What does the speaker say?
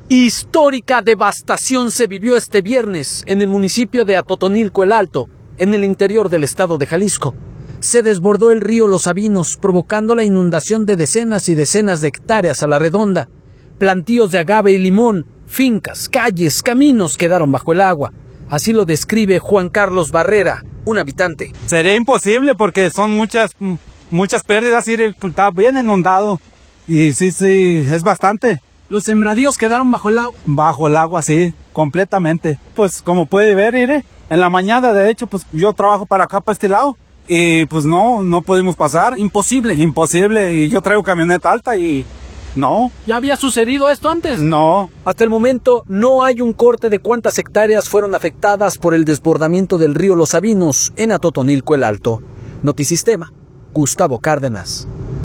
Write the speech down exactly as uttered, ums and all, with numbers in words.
Histórica devastación se vivió este viernes en el municipio de Atotonilco el Alto, en el interior del estado de Jalisco. Se desbordó el río Los Sabinos, provocando la inundación de decenas y decenas de hectáreas a la redonda. Plantíos de agave y limón, fincas, calles, caminos quedaron bajo el agua. Así lo describe Juan Carlos Barrera, un habitante. Sería imposible porque son muchas, muchas pérdidas y está bien inundado. Y sí, sí, es bastante. ¿Los sembradíos quedaron bajo el agua? Bajo el agua, sí, completamente. Pues como puede ver, mire, en la mañana de hecho, pues yo trabajo para acá, para este lado. Y pues no, no pudimos pasar. Imposible. Imposible. Y yo traigo camioneta alta y no. ¿Ya había sucedido esto antes? No. Hasta el momento no hay un corte de cuántas hectáreas fueron afectadas por el desbordamiento del río Los Sabinos en Atotonilco el Alto. Notisistema, Gustavo Cárdenas.